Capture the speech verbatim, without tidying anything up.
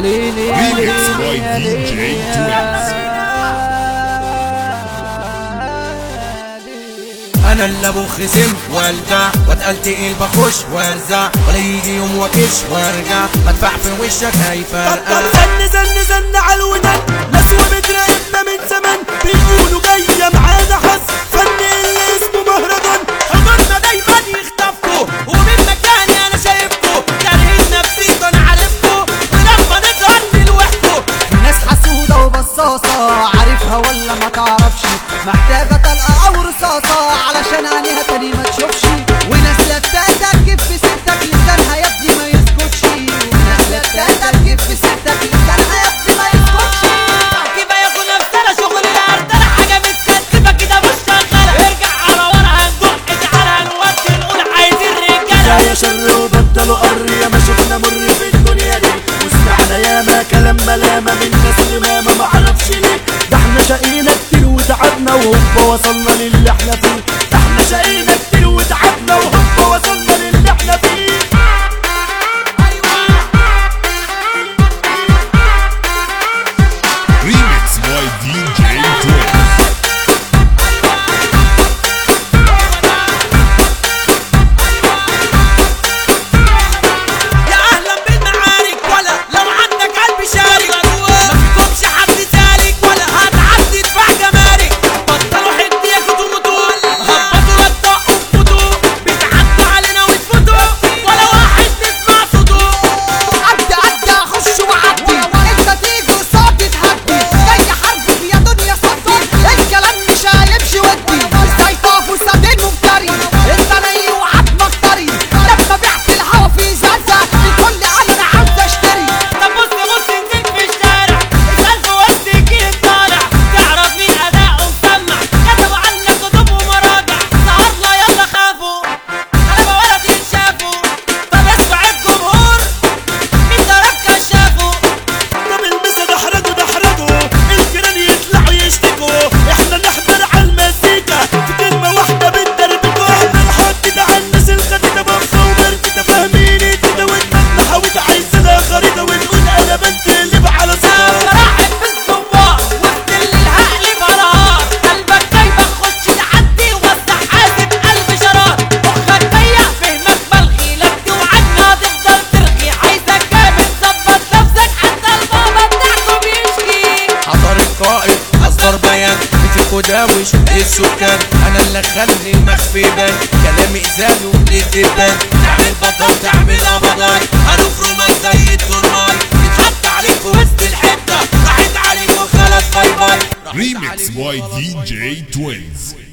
ليلي يا Remix by ليلي دي جي Twins. انا اللي ابو خصم وارجع واتقل تقيل بخش وارزع ولا يجي يوم واكش وارجع بدفع في وشك هيفرقع. زن زن زن على الودن ناس وبتراقبنا من زمان بيقولوا جايه معانا حظ فن اللي اسمه مهرجان حضورنا دايما يخطفكوا ومن مكاني انا شايفكوا كارهين نفسيكوا انا عارفكوا ولما نظهر نلوحكوا. ناس حسودة وبصاصة عارفها ولا ما تعرفش محتاجة طلقة او رصاصة علشان عينيها تاني ما تشوفش. وناس لتاتك تجيب في سيرتك لسانها يا ابني ما يسكتش. وناس لتاتك تجيب في سيرتك لسانها يا ابني ما يسكتش. كفايه ياخد نفسنا شغل الارتله حاجه متكتفه كده مش شغاله. ارجع على ورا هنزق تعالى هنودي نقول عايزين رجاله. يا شر وبطلوا قر يا ما شفنا مر في الدنيا دي وسمعنا ياما كلام ملامه من ناس غمامه معرفش ليه. ده احنا شقينا كتير وتعبنا وهوبا وصلنا للي احنا فيه. ده احنا شقينا كتير وتعبنا وهوبا وصلنا للي احنا فيه. Remix by دي جي Twins. يا اهلا بالمعارك ولا لو عندك قلب شارك ما فيكمش حد سالك ولا هتعدي ادفع جمارك. بطلوا حديكوا تموتوا هبطوا رتقوا تفوتوا بتعدوا علينا وتفوتوا ولا واحد نسمع صوته. عدي عدي اخش وعدي انت تيجي قصادي تهدي جاي حربك يا دنيا صدي الكلام مش هيمشي ودي ازاي طافوا سابين مفتري انت ني وعظمك طري لما بعت الهوا في زلزة الكل قال انا عاوز اشتري. طب بص بص نزلت في الشارع اسأل في وسط الجيل طالع تعرف مين أداؤه مسمع كتبوا عنك كتب ومراجع النهارده يلا خافوا غلبة ولا تنشافوا. طب اسمع الجمهور مين ضرب كشافه. طب المسا دحرجوا دحرجوا الجيران يطلعوا يشتكوا احنا نحضر على المزيكا في كلمة واحدة بندربكوا. احنا نحط ده على الناس الخديدة بمسا ومركدة فاهمين كده ودماغنا حاوت عايزينها خريطة ونقول انا بنتقلب على صوت. راحت في الصباح وقت اللي العقل فرار قلبك جايبك خش تعدي ووسع حاسب قلب شرار. مخك ضيق فهمك ملغي لك توعدنا تفضل ترغي عايزك جامد ظبط نفسك حتى البابا بتاعكوا بيشكي. حضر القائد اصدر بيان بتفكوا داوش السكان انا اللي اخلي المخفي بان كلامي ازاي وللدبان. تعمل بطل تعمل ابضاي هنفرمك زي الترماي يتحط عليك في وسط الحته راحت عليك وخلاص باي باي. Remix by دي جي Twins.